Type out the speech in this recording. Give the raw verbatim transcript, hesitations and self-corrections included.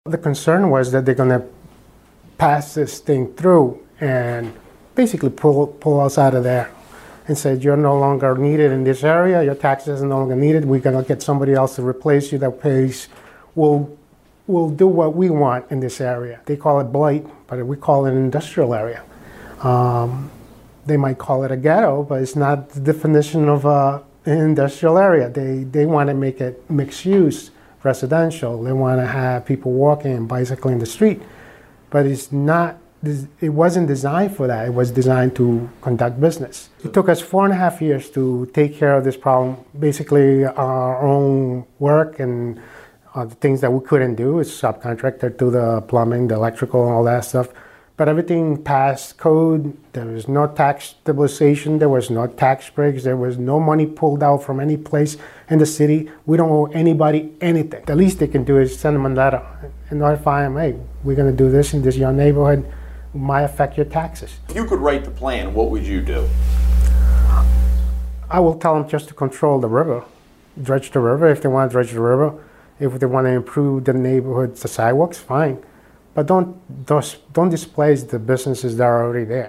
The concern was that they're going to pass this thing through and basically pull pull us out of there and said, you're no longer needed in this area, your taxes are no longer needed, we're going to get somebody else to replace you that pays, we'll, we'll do what we want in this area. They call it blight, but we call it an industrial area. Um, they might call it a ghetto, but it's not the definition of a, an industrial area. They, they want to make it mixed use, residential. They want to have people walking and bicycling the street, but it's not. It wasn't designed for that. It was designed to conduct business. It took us four and a half years to take care of this problem. Basically, our own work and uh, the things that we couldn't do is subcontracted to the plumbing, the electrical, and all that stuff. But everything passed code. There was no tax stabilization. There was no tax breaks. There was no money pulled out from any place in the city. We don't owe anybody anything. The least they can do is send them a letter and notify them, hey, we're going to do this in this your neighborhood. It might affect your taxes. If you could write the plan, what would you do? I will tell them just to control the river, dredge the river if they want to dredge the river. If they want to improve the neighborhoods, the sidewalks, fine. But don't, don't, don't displace the businesses that are already there.